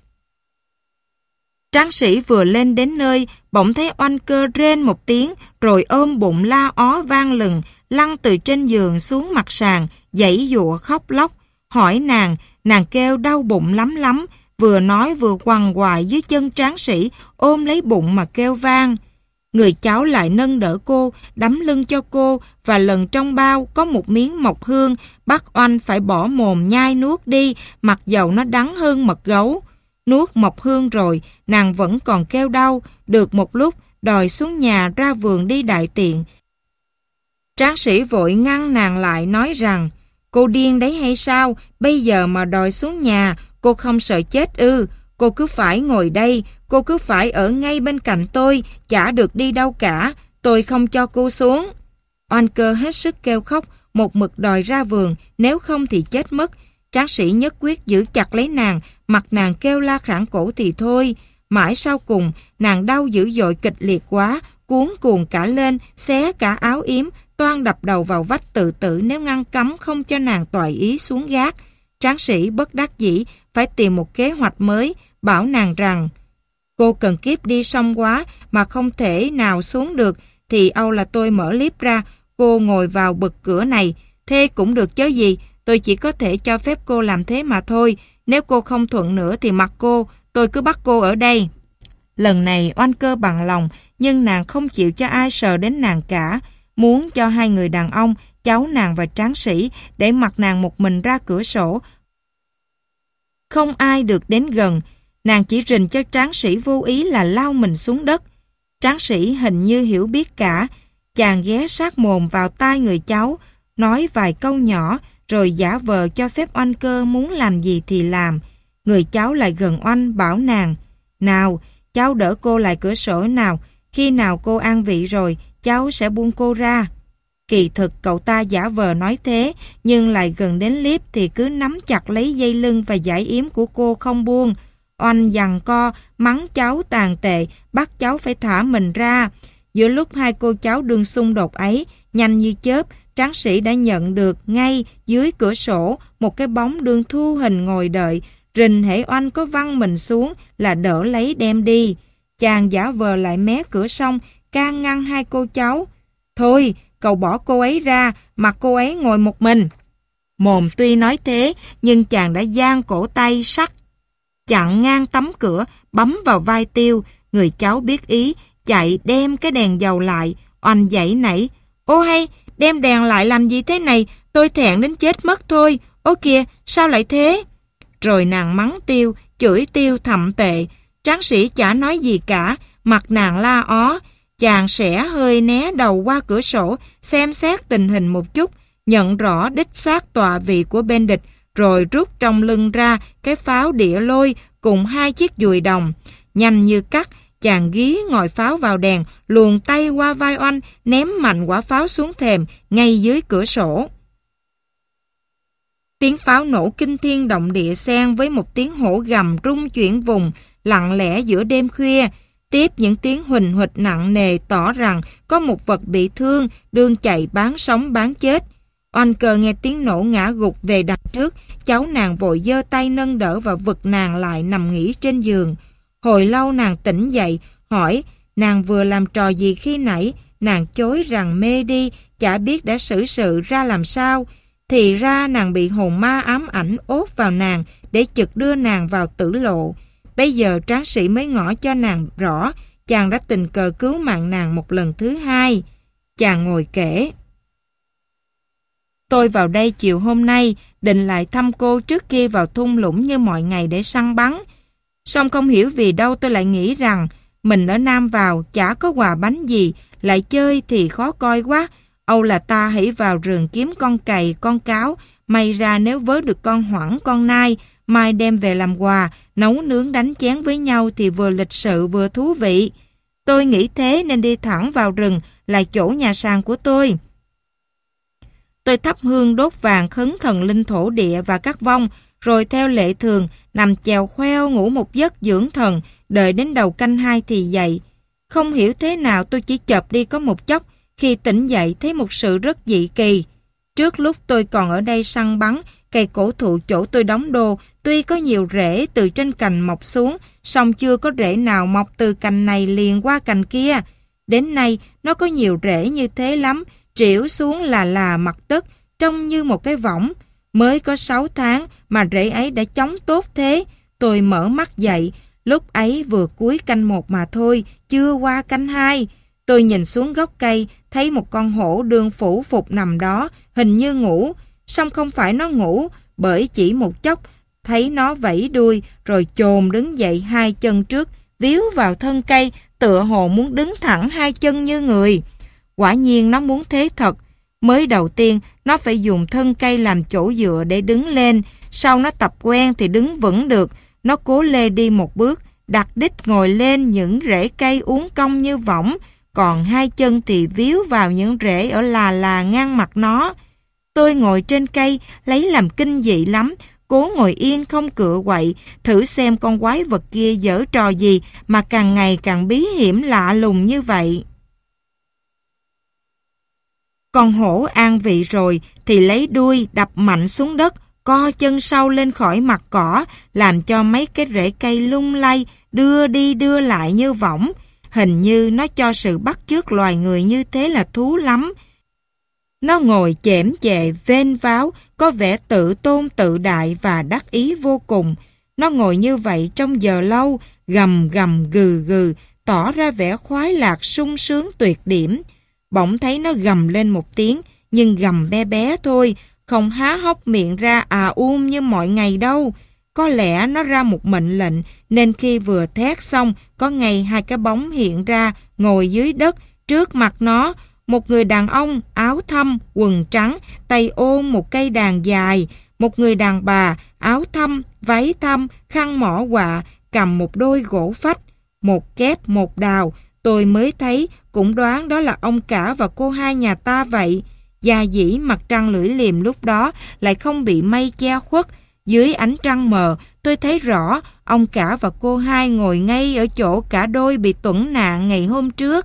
Tráng sĩ vừa lên đến nơi, bỗng thấy oanh cơ rên một tiếng, rồi ôm bụng la ó vang lừng, lăn từ trên giường xuống mặt sàn, giãy giụa khóc lóc. Hỏi nàng, nàng kêu đau bụng lắm lắm, vừa nói vừa quằn quại dưới chân tráng sĩ, ôm lấy bụng mà kêu vang. Người cháu lại nâng đỡ cô, đắm lưng cho cô, và lần trong bao có một miếng mộc hương, bắt oanh phải bỏ mồm nhai nuốt đi, mặc dầu nó đắng hơn mật gấu. Nuốt mộc hương rồi, nàng vẫn còn kêu đau, được một lúc, đòi xuống nhà ra vườn đi đại tiện. Tráng sĩ vội ngăn nàng lại nói rằng, cô điên đấy hay sao, bây giờ mà đòi xuống nhà, cô không sợ chết ư, cô cứ phải ngồi đây, cô cứ phải ở ngay bên cạnh tôi, chả được đi đâu cả, tôi không cho cô xuống. Oanh cơ hết sức kêu khóc, một mực đòi ra vườn, nếu không thì chết mất. Tráng sĩ nhất quyết giữ chặt lấy nàng, mặt nàng kêu la khản cổ thì thôi. Mãi sau cùng, nàng đau dữ dội kịch liệt quá, cuốn cuồng cả lên, xé cả áo yếm, toan đập đầu vào vách tự tử nếu ngăn cấm không cho nàng toại ý xuống gác. Tráng sĩ bất đắc dĩ, phải tìm một kế hoạch mới, bảo nàng rằng, cô cần kiếp đi xong quá mà không thể nào xuống được, thì âu là tôi mở liếp ra, cô ngồi vào bậc cửa này, thế cũng được chớ gì, tôi chỉ có thể cho phép cô làm thế mà thôi, nếu cô không thuận nữa thì mặc cô, tôi cứ bắt cô ở đây. Lần này oanh cơ bằng lòng, nhưng nàng không chịu cho ai sờ đến nàng cả, muốn cho hai người đàn ông cháu nàng và tráng sĩ, để mặc nàng một mình ra cửa sổ. Không ai được đến gần, nàng chỉ rình cho tráng sĩ vô ý là lao mình xuống đất. Tráng sĩ hình như hiểu biết cả, chàng ghé sát mồm vào tai người cháu, nói vài câu nhỏ, rồi giả vờ cho phép Oanh Cơ muốn làm gì thì làm. Người cháu lại gần Oanh bảo nàng, nào, cháu đỡ cô lại cửa sổ nào, khi nào cô an vị rồi, cháu sẽ buông cô ra. Kỳ thực cậu ta giả vờ nói thế, nhưng lại gần đến liếp thì cứ nắm chặt lấy dây lưng và dải yếm của cô không buông. Oanh giằng co, mắng cháu tàn tệ, bắt cháu phải thả mình ra. Giữa lúc hai cô cháu đương xung đột ấy, nhanh như chớp, tráng sĩ đã nhận được ngay dưới cửa sổ một cái bóng đương thu hình ngồi đợi, rình hễ Oanh có văng mình xuống là đỡ lấy đem đi. Chàng giả vờ lại mé cửa xong, can ngăn hai cô cháu. Thôi, cậu bỏ cô ấy ra, mặc cô ấy ngồi một mình. Mồm tuy nói thế, nhưng chàng đã giang cổ tay sắt, chặn ngang tấm cửa, bấm vào vai Tiêu. Người cháu biết ý, chạy đem cái đèn dầu lại. Oanh giãy nảy. Ô hay, đem đèn lại làm gì thế này? Tôi thẹn đến chết mất thôi. Ô kìa, sao lại thế? Rồi nàng mắng Tiêu, chửi Tiêu thậm tệ. Tráng sĩ chả nói gì cả, mặt nàng la ó. Chàng sẽ hơi né đầu qua cửa sổ, xem xét tình hình một chút, nhận rõ đích xác tọa vị của bên địch, rồi rút trong lưng ra cái pháo đĩa lôi cùng hai chiếc dùi đồng. Nhanh như cắt, chàng gí ngòi pháo vào đèn, luồn tay qua vai Oanh, ném mạnh quả pháo xuống thềm, ngay dưới cửa sổ. Tiếng pháo nổ kinh thiên động địa xen với một tiếng hổ gầm rung chuyển vùng, lặng lẽ giữa đêm khuya. Tiếp những tiếng huỳnh huỵch nặng nề tỏ rằng có một vật bị thương, đương chạy bán sống bán chết. Oanh Cơ nghe tiếng nổ ngã gục về đằng trước, cháu nàng vội giơ tay nâng đỡ và vực nàng lại nằm nghỉ trên giường. Hồi lâu nàng tỉnh dậy, hỏi nàng vừa làm trò gì khi nãy. Nàng chối rằng mê đi, chả biết đã xử sự ra làm sao. Thì ra nàng bị hồn ma ám ảnh ốt vào nàng để chực đưa nàng vào tử lộ. Bây giờ tráng sĩ mới ngỏ cho nàng rõ, chàng đã tình cờ cứu mạng nàng một lần thứ hai. Chàng ngồi kể. Tôi vào đây chiều hôm nay, định lại thăm cô trước kia vào thung lũng như mọi ngày để săn bắn. Song không hiểu vì đâu tôi lại nghĩ rằng, mình ở Nam vào chả có quà bánh gì, lại chơi thì khó coi quá. Âu là ta hãy vào rừng kiếm con cày, con cáo, may ra nếu vớ được con hoẳng, con nai, mai đem về làm quà, nấu nướng đánh chén với nhau thì vừa lịch sự vừa thú vị. Tôi nghĩ thế nên đi thẳng vào rừng, là chỗ nhà sàn của tôi. Tôi thắp hương đốt vàng khấn thần linh thổ địa và các vong, rồi theo lệ thường, nằm chèo khoeo ngủ một giấc dưỡng thần, đợi đến đầu canh hai thì dậy. Không hiểu thế nào tôi chỉ chợp đi có một chốc, khi tỉnh dậy thấy một sự rất dị kỳ. Trước lúc tôi còn ở đây săn bắn, cây cổ thụ chỗ tôi đóng đô, tuy có nhiều rễ từ trên cành mọc xuống, song chưa có rễ nào mọc từ cành này liền qua cành kia. Đến nay, nó có nhiều rễ như thế lắm, trĩu xuống là là mặt đất, trông như một cái võng. Mới có sáu tháng mà rễ ấy đã chống tốt thế. Tôi mở mắt dậy, lúc ấy vừa cuối canh một mà thôi, chưa qua canh hai. Tôi nhìn xuống gốc cây, thấy một con hổ đương phủ phục nằm đó, hình như ngủ. Song không phải nó ngủ, bởi chỉ một chốc, thấy nó vẫy đuôi, rồi chồm đứng dậy hai chân trước, víu vào thân cây, tựa hồ muốn đứng thẳng hai chân như người. Quả nhiên nó muốn thế thật. Mới đầu tiên, nó phải dùng thân cây làm chỗ dựa để đứng lên, sau nó tập quen thì đứng vững được. Nó cố lê đi một bước, đặt đích ngồi lên những rễ cây uốn cong như võng, còn hai chân thì víu vào những rễ ở là là ngang mặt nó. Tôi ngồi trên cây, lấy làm kinh dị lắm, cố ngồi yên không cựa quậy, thử xem con quái vật kia giở trò gì mà càng ngày càng bí hiểm lạ lùng như vậy. Con hổ an vị rồi thì lấy đuôi đập mạnh xuống đất, co chân sau lên khỏi mặt cỏ, làm cho mấy cái rễ cây lung lay, đưa đi đưa lại như võng. Hình như nó cho sự bắt chước loài người như thế là thú lắm. Nó ngồi chễm chệ, vênh váo, có vẻ tự tôn tự đại và đắc ý vô cùng. Nó ngồi như vậy trong giờ lâu, gầm gầm gừ gừ, tỏ ra vẻ khoái lạc sung sướng tuyệt điểm. Bỗng thấy nó gầm lên một tiếng, nhưng gầm bé bé thôi, không há hốc miệng ra à um như mọi ngày đâu. Có lẽ nó ra một mệnh lệnh, nên khi vừa thét xong, có ngay hai cái bóng hiện ra, ngồi dưới đất, trước mặt nó. Một người đàn ông, áo thâm, quần trắng, tay ôm một cây đàn dài. Một người đàn bà, áo thâm, váy thâm, khăn mỏ quạ, cầm một đôi gỗ phách. Một kép, một đào. Tôi mới thấy, cũng đoán đó là ông cả và cô hai nhà ta vậy. Gia dĩ mặt trăng lưỡi liềm lúc đó lại không bị mây che khuất. Dưới ánh trăng mờ, tôi thấy rõ ông cả và cô hai ngồi ngay ở chỗ cả đôi bị tuẫn nạn ngày hôm trước.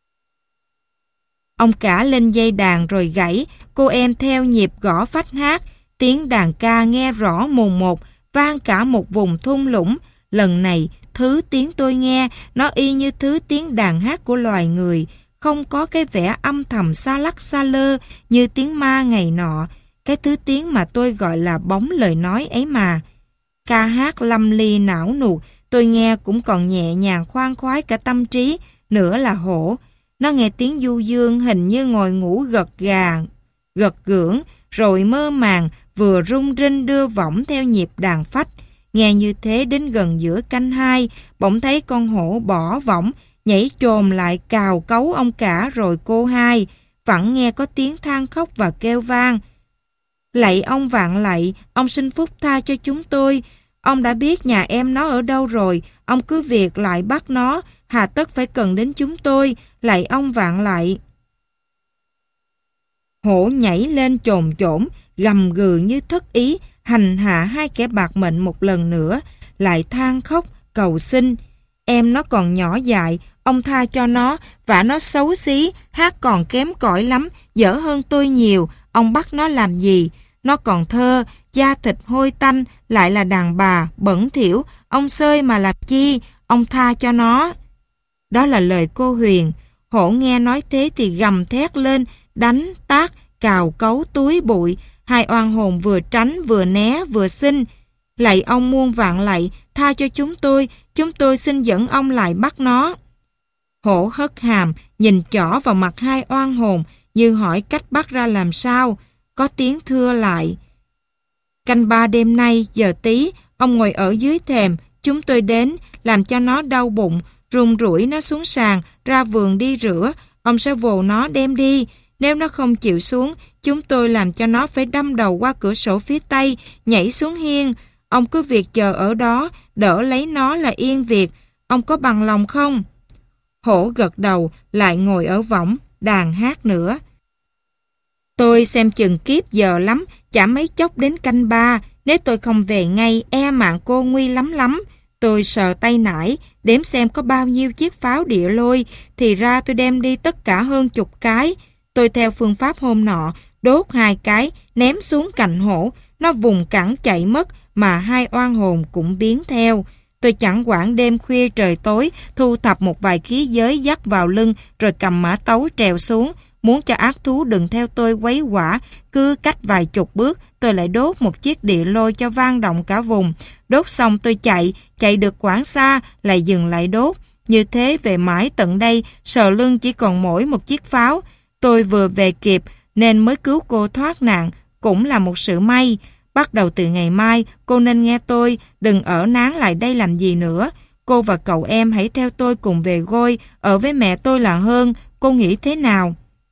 Ông cả lên dây đàn rồi gảy, cô em theo nhịp gõ phách hát. Tiếng đàn ca nghe rõ mồn một, vang cả một vùng thung lũng. Lần này, thứ tiếng tôi nghe, nó y như thứ tiếng đàn hát của loài người, không có cái vẻ âm thầm xa lắc xa lơ như tiếng ma ngày nọ. Cái thứ tiếng mà tôi gọi là bóng lời nói ấy mà. Ca hát lâm ly não nuột, tôi nghe cũng còn nhẹ nhàng khoan khoái cả tâm trí, nữa là hổ. Nó nghe tiếng du dương hình như ngồi ngủ gật gà, gật gưỡng, rồi mơ màng, vừa rung rinh đưa võng theo nhịp đàn phách. Nghe như thế đến gần giữa canh hai, bỗng thấy con hổ bỏ võng, nhảy chồm lại cào cấu ông cả rồi cô hai. Vẫn nghe có tiếng than khóc và kêu vang. Lạy ông vạn lạy, ông xin phúc tha cho chúng tôi. Ông đã biết nhà em nó ở đâu rồi, ông cứ việc lại bắt nó, hà tất phải cần đến chúng tôi, lạy ông vạn lạy. Hổ nhảy lên chồm chổm, gầm gừ như thất ý, hành hạ hai kẻ bạc mệnh một lần nữa, lại than khóc, cầu xin. Em nó còn nhỏ dại, ông tha cho nó, vả nó xấu xí, hát còn kém cỏi lắm, dở hơn tôi nhiều, ông bắt nó làm gì? Nó còn thơ, da thịt hôi tanh, lại là đàn bà, bẩn thỉu, ông xơi mà làm chi, ông tha cho nó. Đó là lời cô Huyền. Hổ nghe nói thế thì gầm thét lên, đánh, tát, cào cấu túi bụi. Hai oan hồn vừa tránh, vừa né, vừa xin. Lạy ông muôn vạn lạy, tha cho chúng tôi, chúng tôi xin dẫn ông lại bắt nó. Hổ hất hàm, nhìn chỏ vào mặt hai oan hồn, như hỏi cách bắt ra làm sao. Có tiếng thưa lại. Canh ba đêm nay, giờ tí, ông ngồi ở dưới thềm, chúng tôi đến, làm cho nó đau bụng, run rủi nó xuống sàn, ra vườn đi rửa, ông sẽ vồ nó đem đi. Nếu nó không chịu xuống, chúng tôi làm cho nó phải đâm đầu qua cửa sổ phía tây, nhảy xuống hiên. Ông cứ việc chờ ở đó, đỡ lấy nó là yên việc. Ông có bằng lòng không? Hổ gật đầu, lại ngồi ở võng, đàn hát nữa. Tôi xem chừng kiếp giờ lắm, chả mấy chốc đến canh ba. Nếu tôi không về ngay, e mạng cô nguy lắm lắm. Tôi sờ tay nải, đếm xem có bao nhiêu chiếc pháo địa lôi, thì ra tôi đem đi tất cả hơn chục cái. Tôi theo phương pháp hôm nọ, đốt hai cái, ném xuống cạnh hổ, nó vùng cẳng chạy mất, mà hai oan hồn cũng biến theo. Tôi chẳng quản đêm khuya trời tối, thu thập một vài khí giới dắt vào lưng, rồi cầm mã tấu trèo xuống, muốn cho ác thú đừng theo tôi quấy quả. Cứ cách vài chục bước, tôi lại đốt một chiếc địa lôi cho vang động cả vùng. Đốt xong tôi chạy, chạy được quãng xa, lại dừng lại đốt. Như thế về mãi tận đây, sờ lưng chỉ còn mỗi một chiếc pháo. Tôi vừa về kịp, nên mới cứu cô thoát nạn, cũng là một sự may. Bắt đầu từ ngày mai, cô nên nghe tôi, đừng ở nán lại đây làm gì nữa. Cô và cậu em hãy theo tôi cùng về Gôi, ở với mẹ tôi là hơn. Cô nghĩ thế nào?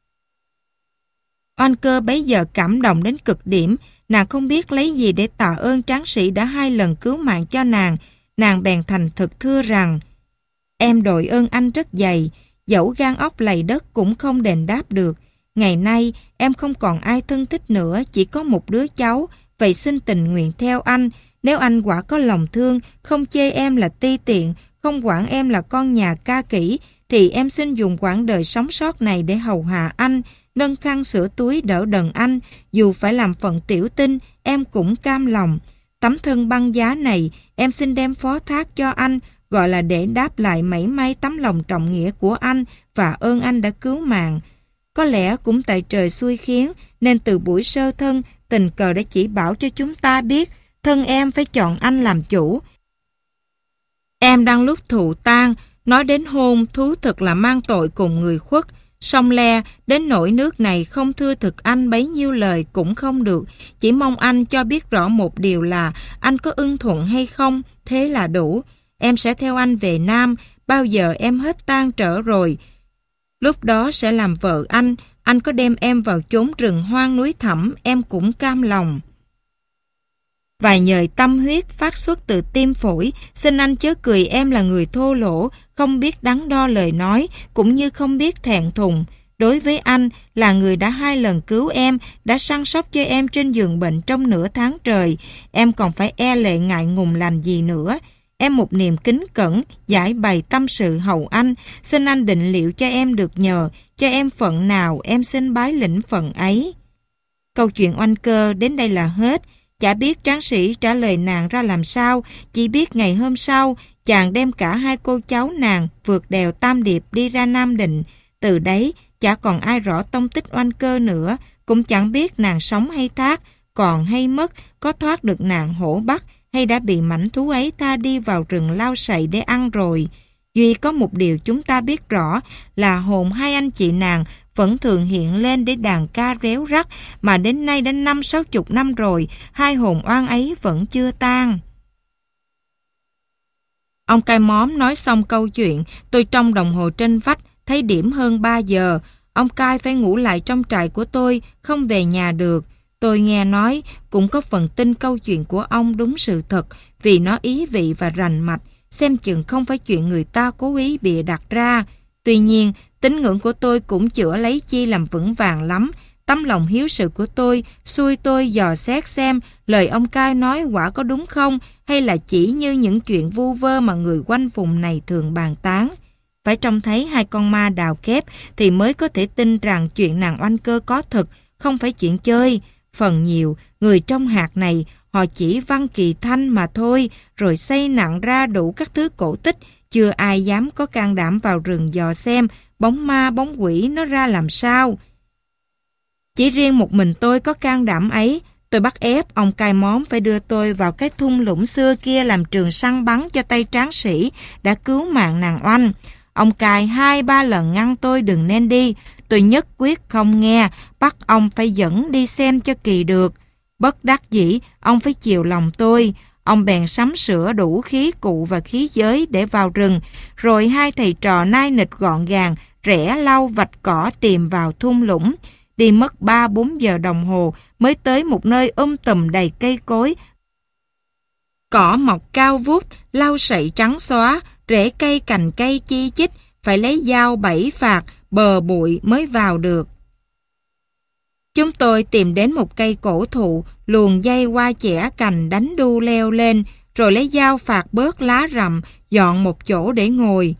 Oanh Cơ bấy giờ cảm động đến cực điểm. Nàng không biết lấy gì để tạ ơn tráng sĩ đã hai lần cứu mạng cho nàng. Nàng bèn thành thực thưa rằng: Em đội ơn anh rất dày, dẫu gan óc lầy đất cũng không đền đáp được. Ngày nay em không còn ai thân thích nữa, chỉ có một đứa cháu. Vậy xin tình nguyện theo anh. Nếu anh quả có lòng thương, không chê em là ti tiện, không quản em là con nhà ca kỹ, thì em xin dùng quãng đời sống sót này để hầu hạ anh, nâng khăn sửa túi đỡ đần anh. Dù phải làm phận tiểu tinh, em cũng cam lòng. Tấm thân băng giá này em xin đem phó thác cho anh, gọi là để đáp lại mảy may tấm lòng trọng nghĩa của anh và ơn anh đã cứu mạng. Có lẽ cũng tại trời xui khiến, nên từ buổi sơ thân, tình cờ đã chỉ bảo cho chúng ta biết thân em phải chọn anh làm chủ. Em đang lúc thụ tang, nói đến hôn, thú thực là mang tội cùng người khuất. Song le, đến nỗi nước này không thưa thực anh bấy nhiêu lời cũng không được. Chỉ mong anh cho biết rõ một điều là anh có ưng thuận hay không, thế là đủ. Em sẽ theo anh về Nam, bao giờ em hết tang trở rồi. Lúc đó sẽ làm vợ anh, anh có đem em vào chốn rừng hoang núi thẳm, em cũng cam lòng. Vài nhời tâm huyết phát xuất từ tim phổi, xin anh chớ cười em là người thô lỗ, không biết đắn đo lời nói, cũng như không biết thẹn thùng. Đối với anh, là người đã hai lần cứu em, đã săn sóc cho em trên giường bệnh trong nửa tháng trời, em còn phải e lệ ngại ngùng làm gì nữa. Em một niềm kính cẩn, giải bày tâm sự hầu anh, xin anh định liệu cho em được nhờ, cho em phận nào em xin bái lĩnh phận ấy. Câu chuyện oanh cơ đến đây là hết. Chả biết tráng sĩ trả lời nàng ra làm sao, chỉ biết ngày hôm sau, chàng đem cả hai cô cháu nàng vượt đèo Tam Điệp đi ra Nam Định. Từ đấy, chả còn ai rõ tông tích oanh cơ nữa, cũng chẳng biết nàng sống hay thác, còn hay mất, có thoát được nạn hổ bắt, hay đã bị mảnh thú ấy tha đi vào rừng lao sậy để ăn rồi. Duy có một điều chúng ta biết rõ là hồn hai anh chị nàng vẫn thường hiện lên để đàn ca réo rắt, mà đến nay đã năm sáu chục năm rồi, hai hồn oan ấy vẫn chưa tan. Ông cai móm nói xong câu chuyện, tôi trông đồng hồ trên vách, thấy điểm hơn ba giờ. Ông cai phải ngủ lại trong trại của tôi, không về nhà được. Tôi nghe nói, cũng có phần tin câu chuyện của ông đúng sự thật, vì nó ý vị và rành mạch, xem chừng không phải chuyện người ta cố ý bịa đặt ra. Tuy nhiên, tín ngưỡng của tôi cũng chữa lấy chi làm vững vàng lắm. Tấm lòng hiếu sự của tôi xui tôi dò xét xem lời ông cai nói quả có đúng không, hay là chỉ như những chuyện vu vơ mà người quanh vùng này thường bàn tán. Phải trông thấy hai con ma đào kép thì mới có thể tin rằng chuyện nàng oanh cơ có thực, không phải chuyện chơi. Phần nhiều, người trong hạt này họ chỉ văn kỳ thanh mà thôi, rồi xây nặng ra đủ các thứ cổ tích, chưa ai dám có can đảm vào rừng dò xem bóng ma bóng quỷ nó ra làm sao. Chỉ riêng một mình tôi có can đảm ấy. Tôi bắt ép ông cai móm phải đưa tôi vào cái thung lũng xưa kia làm trường săn bắn cho tay tráng sĩ đã cứu mạng nàng oanh. Ông cai hai ba lần ngăn tôi đừng nên đi. Tôi nhất quyết không nghe, bắt ông phải dẫn đi xem cho kỳ được. Bất đắc dĩ, ông phải chiều lòng tôi. Ông bèn sắm sửa đủ khí cụ và khí giới để vào rừng, rồi hai thầy trò nai nịch gọn gàng, rẽ lau vạch cỏ tìm vào thung lũng. Đi mất ba bốn giờ đồng hồ mới tới một nơi um tùm đầy cây cối. Cỏ mọc cao vút, lau sậy trắng xóa, rễ cây cành cây chi chít, phải lấy dao bẫy phạt, bờ bụi mới vào được. Chúng tôi tìm đến một cây cổ thụ, luồn dây qua chẻ cành đánh đu leo lên, rồi lấy dao phạt bớt lá rậm, dọn một chỗ để ngồi.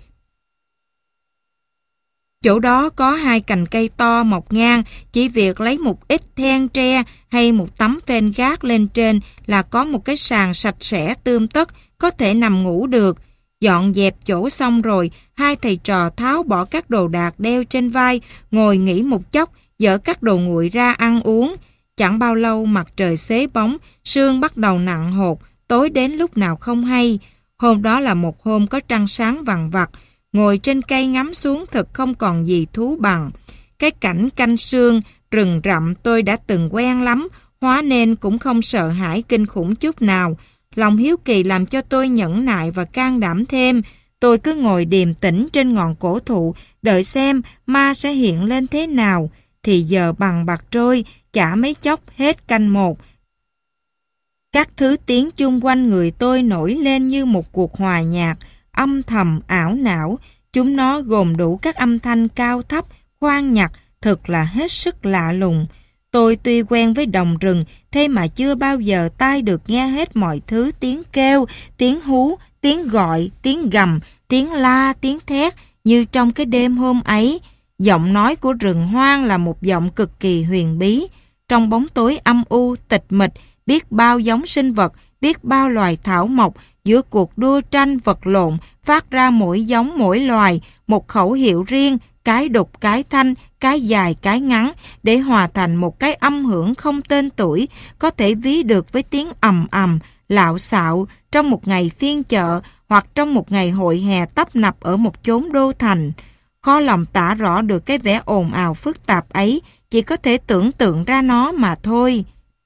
Chỗ đó có hai cành cây to mọc ngang, chỉ việc lấy một ít then tre hay một tấm phên gác lên trên là có một cái sàn sạch sẽ tươm tất, có thể nằm ngủ được. Dọn dẹp chỗ xong rồi, hai thầy trò tháo bỏ các đồ đạc đeo trên vai, ngồi nghỉ một chốc, dỡ các đồ nguội ra ăn uống. Chẳng bao lâu mặt trời xế bóng, sương bắt đầu nặng hột, tối đến lúc nào không hay. Hôm đó là một hôm có trăng sáng vằng vặc, ngồi trên cây ngắm xuống thật không còn gì thú bằng. Cái cảnh canh sương, rừng rậm tôi đã từng quen lắm, hóa nên cũng không sợ hãi kinh khủng chút nào. Lòng hiếu kỳ làm cho tôi nhẫn nại và can đảm thêm. Tôi cứ ngồi điềm tĩnh trên ngọn cổ thụ, đợi xem ma sẽ hiện lên thế nào. Thì giờ bằng bạc trôi, chả mấy chốc hết canh một. Các thứ tiếng chung quanh người tôi nổi lên như một cuộc hòa nhạc, âm thầm ảo não. Chúng nó gồm đủ các âm thanh cao thấp, khoan nhặt, thật là hết sức lạ lùng. Tôi tuy quen với đồng rừng, thế mà chưa bao giờ tai được nghe hết mọi thứ tiếng kêu, tiếng hú, tiếng gọi, tiếng gầm, tiếng la, tiếng thét như trong cái đêm hôm ấy. Giọng nói của rừng hoang là một giọng cực kỳ huyền bí. Trong bóng tối âm u, tịch mịch, biết bao giống sinh vật, biết bao loài thảo mộc, giữa cuộc đua tranh vật lộn, phát ra mỗi giống mỗi loài, một khẩu hiệu riêng, cái đục cái thanh, cái dài cái ngắn, để hòa thành một cái âm hưởng không tên tuổi, có thể ví được với tiếng ầm ầm, lạo xạo trong một ngày phiên chợ hoặc trong một ngày hội hè tấp nập ở một chốn đô thành. Khó lòng tả rõ được cái vẻ ồn ào phức tạp ấy, chỉ có thể tưởng tượng ra nó mà thôi.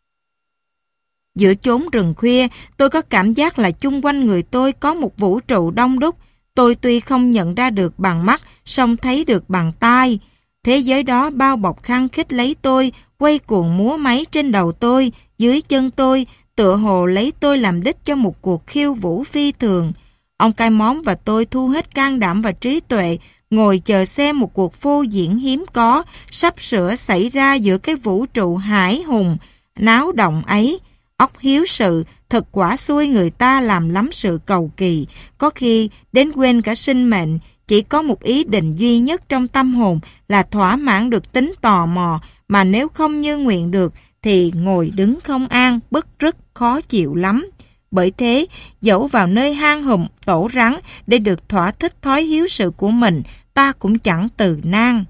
Giữa chốn rừng khuya, tôi có cảm giác là chung quanh người tôi có một vũ trụ đông đúc. Tôi tuy không nhận ra được bằng mắt, song thấy được bằng tai. Thế giới đó bao bọc khăng khít lấy tôi, quay cuồng múa máy trên đầu tôi, dưới chân tôi, tựa hồ lấy tôi làm đích cho một cuộc khiêu vũ phi thường. Ông cai món và tôi thu hết can đảm và trí tuệ, ngồi chờ xem một cuộc phô diễn hiếm có, sắp sửa xảy ra giữa cái vũ trụ hải hùng, náo động ấy. Óc hiếu sự, thật quả xui người ta làm lắm sự cầu kỳ, có khi đến quên cả sinh mệnh, chỉ có một ý định duy nhất trong tâm hồn là thỏa mãn được tính tò mò, mà nếu không như nguyện được thì ngồi đứng không an, bứt rứt khó chịu lắm. Bởi thế, dẫu vào nơi hang hùm tổ rắn để được thỏa thích thói hiếu sự của mình, ta cũng chẳng từ nan.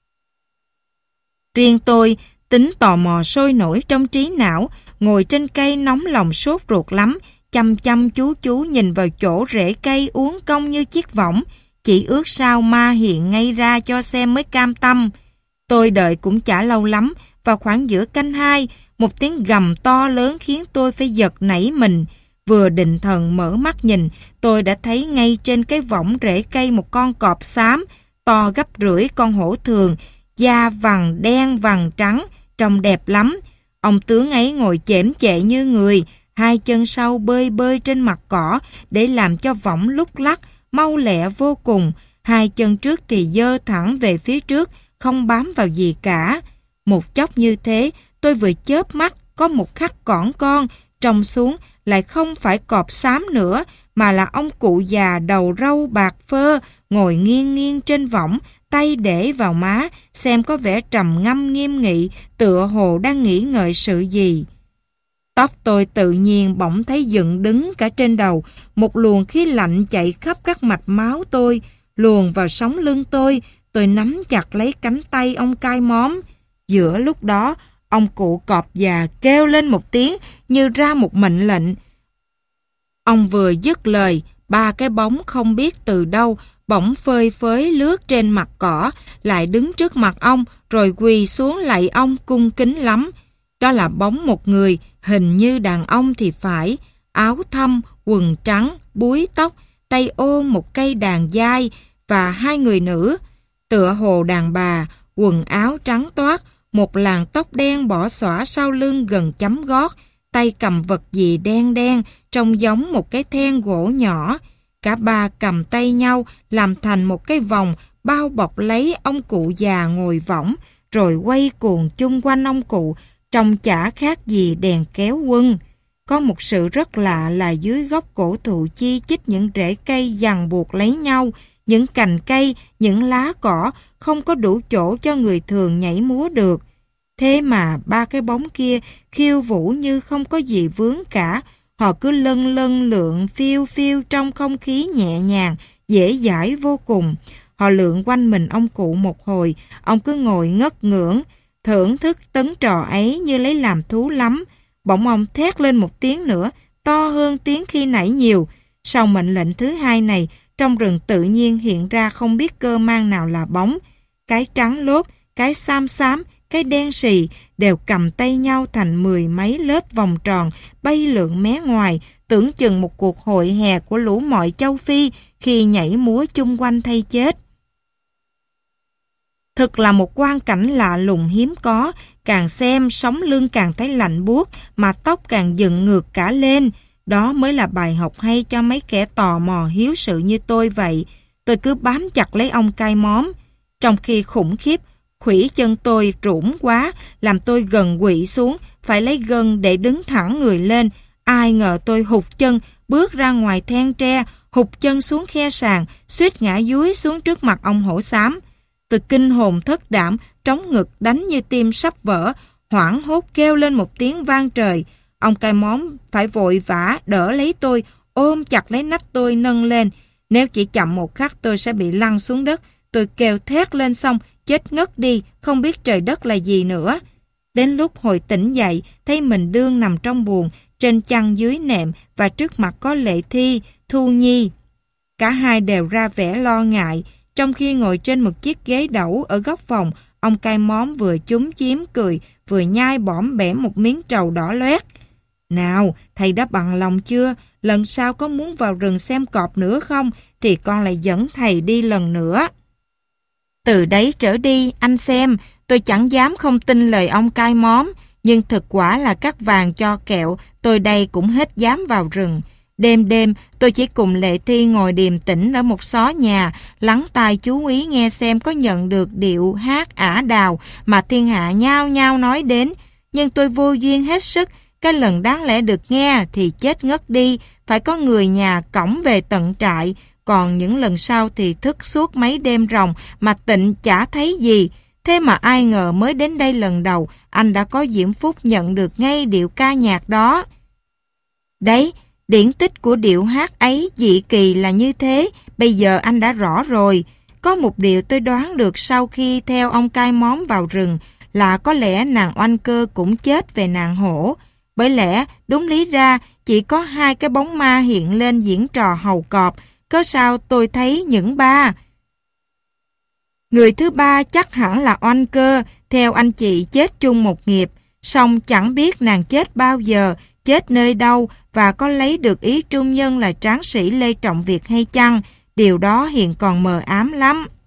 Riêng tôi, tính tò mò sôi nổi trong trí não, ngồi trên cây nóng lòng sốt ruột lắm, chăm chăm chú chú nhìn vào chỗ rễ cây uốn cong như chiếc võng, chỉ ước sao ma hiện ngay ra cho xem mới cam tâm. Tôi đợi cũng chả lâu lắm, vào khoảng giữa canh hai, một tiếng gầm to lớn khiến tôi phải giật nảy mình. Vừa định thần mở mắt nhìn, tôi đã thấy ngay trên cái võng rễ cây một con cọp xám, to gấp rưỡi con hổ thường, da vằn đen vằn trắng, trông đẹp lắm. Ông tướng ấy ngồi chễm chệ như người, hai chân sau bơi bơi trên mặt cỏ để làm cho võng lúc lắc, mau lẹ vô cùng. Hai chân trước thì giơ thẳng về phía trước, không bám vào gì cả. Một chốc như thế, tôi vừa chớp mắt, có một khắc cỏn con, trông xuống lại không phải cọp xám nữa, mà là ông cụ già đầu râu bạc phơ, ngồi nghiêng nghiêng trên võng, tay để vào má, xem có vẻ trầm ngâm nghiêm nghị, tựa hồ đang nghĩ ngợi sự gì. Tóc tôi tự nhiên bỗng thấy dựng đứng cả trên đầu, một luồng khí lạnh chạy khắp các mạch máu tôi, luồn vào sống lưng tôi, tôi nắm chặt lấy cánh tay ông cai móm. Giữa lúc đó, ông cụ cọp già kêu lên một tiếng như ra một mệnh lệnh. Ông vừa dứt lời, ba cái bóng không biết từ đâu bỗng phơi phới lướt trên mặt cỏ, lại đứng trước mặt ông, rồi quỳ xuống lạy ông cung kính lắm. Đó là bóng một người, hình như đàn ông thì phải, áo thâm, quần trắng, búi tóc, tay ôm một cây đàn dai, và hai người nữ, tựa hồ đàn bà, quần áo trắng toát, một làn tóc đen bỏ xõa sau lưng gần chấm gót, tay cầm vật gì đen đen, trông giống một cái then gỗ nhỏ. Cả ba cầm tay nhau làm thành một cái vòng bao bọc lấy ông cụ già ngồi võng, rồi quay cuồng chung quanh ông cụ, trông chả khác gì đèn kéo quân. Có một sự rất lạ là dưới gốc cổ thụ chi chít những rễ cây giằng buộc lấy nhau, những cành cây, những lá cỏ không có đủ chỗ cho người thường nhảy múa được. Thế mà ba cái bóng kia khiêu vũ như không có gì vướng cả. Họ cứ lân lân lượn phiêu phiêu trong không khí nhẹ nhàng, dễ dãi vô cùng. Họ lượn quanh mình ông cụ một hồi, ông cứ ngồi ngất ngưỡng, thưởng thức tấn trò ấy như lấy làm thú lắm. Bỗng ông thét lên một tiếng nữa, to hơn tiếng khi nãy nhiều. Sau mệnh lệnh thứ hai này, trong rừng tự nhiên hiện ra không biết cơ mang nào là bóng. Cái trắng lốp, cái xám xám, cái đen xì đều cầm tay nhau thành mười mấy lớp vòng tròn bay lượn mé ngoài, tưởng chừng một cuộc hội hè của lũ mọi châu Phi khi nhảy múa chung quanh thay chết. Thực là một quang cảnh lạ lùng hiếm có, càng xem sống lưng càng thấy lạnh buốt, mà tóc càng dựng ngược cả lên. Đó mới là bài học hay cho mấy kẻ tò mò hiếu sự như tôi vậy. Tôi cứ bám chặt lấy ông cai móm, trong khi khủng khiếp, khuỷu chân tôi rũn quá, làm tôi gần quỵ xuống, phải lấy gân để đứng thẳng người lên. Ai ngờ tôi hụt chân, bước ra ngoài then tre, hụt chân xuống khe sàn, suýt ngã dúi xuống trước mặt ông hổ xám. Tôi kinh hồn thất đảm, trống ngực đánh như tim sắp vỡ, hoảng hốt kêu lên một tiếng vang trời. Ông cai móm phải vội vã đỡ lấy tôi, ôm chặt lấy nách tôi nâng lên. Nếu chỉ chậm một khắc tôi sẽ bị lăn xuống đất. Tôi kêu thét lên xong, chết ngất đi, không biết trời đất là gì nữa. Đến lúc hồi tỉnh dậy, thấy mình đương nằm trong buồng, trên chăn dưới nệm, và trước mặt có Lệ Thi, Thu Nhi. Cả hai đều ra vẻ lo ngại, Trong khi ngồi trên một chiếc ghế đẩu ở góc phòng, ông cai móm vừa chúm chím cười, vừa nhai bõm bẻm một miếng trầu đỏ loét. Nào, thầy đã bằng lòng chưa? Lần sau có muốn vào rừng xem cọp nữa không? Thì con lại dẫn thầy đi lần nữa. Từ đấy trở đi, anh xem, tôi chẳng dám không tin lời ông cai móm, nhưng thực quả là cắt vàng cho kẹo, tôi đây cũng hết dám vào rừng. Đêm đêm, tôi chỉ cùng Lệ Thi ngồi điềm tĩnh ở một xó nhà, lắng tai chú ý nghe xem có nhận được điệu hát ả đào mà thiên hạ nhao nhao nói đến. Nhưng tôi vô duyên hết sức, cái lần đáng lẽ được nghe thì chết ngất đi, phải có người nhà cõng về tận trại, còn những lần sau thì thức suốt mấy đêm ròng mà tịnh chả thấy gì. Thế mà ai ngờ mới đến đây lần đầu, anh đã có diễm phúc nhận được ngay điệu ca nhạc đó. Đấy, điển tích của điệu hát ấy dị kỳ là như thế, bây giờ anh đã rõ rồi. Có một điều tôi đoán được sau khi theo ông cai móm vào rừng, là có lẽ nàng Oanh Cơ cũng chết về nàng hổ. Bởi lẽ, đúng lý ra, chỉ có hai cái bóng ma hiện lên diễn trò hầu cọp, có sao tôi thấy những ba. Người thứ ba chắc hẳn là Oanh Cơ, theo anh chị chết chung một nghiệp, song chẳng biết nàng chết bao giờ, chết nơi đâu và có lấy được ý trung nhân là tráng sĩ Lê Trọng Việt hay chăng, điều đó hiện còn mờ ám lắm.